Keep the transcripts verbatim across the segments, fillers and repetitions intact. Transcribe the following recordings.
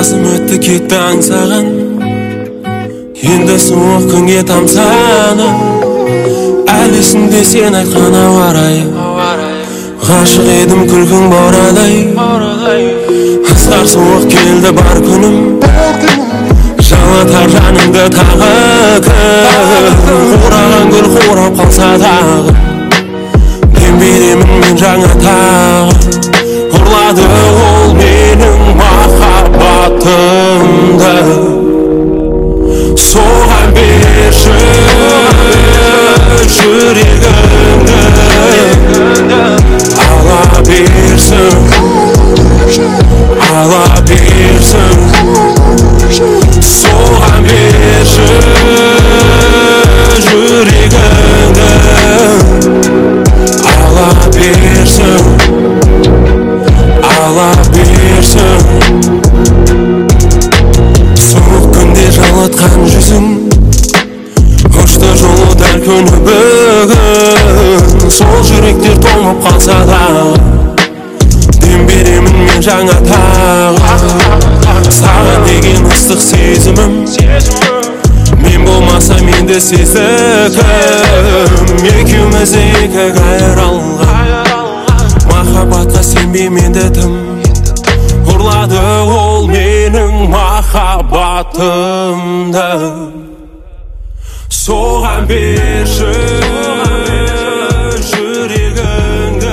Жасым өтті кетті аңсаған, енді суық күнге тамсанып, әлі есімде сен айтқан ауа райы. Ғашық едім күлкің борадай, ыстар суық келді бар күнім, жалатар жанымды тағы кім. Қураған гүл қурап қалса дағы, мен беремін мен жаңа тағы. Ұрлады ол менің махаббатымды, соған берші жүрегіңді. Ала берсін, ала берсін, соған берші жүрегіңді. Ала берсін, ала берсін. Суық күнде жалатқан жүзің, ұшты жолы дәл күні бүгін. Сол жүректер толып қалса дағы, дем беремін мен жаңа тағы. Саған деген ыстық сезімім, мен болмаса менде сезді кім. Екеуміз екі қайралған, махаббатқа сенбейменді тым. Ұрлады ол менің махаббатымды, соған берші жүрегіңді.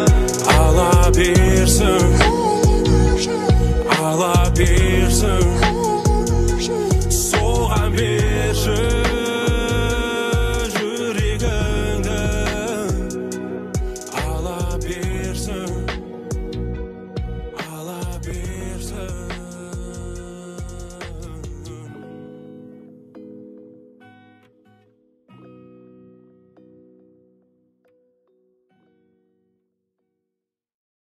Ала берсін, ала берсін.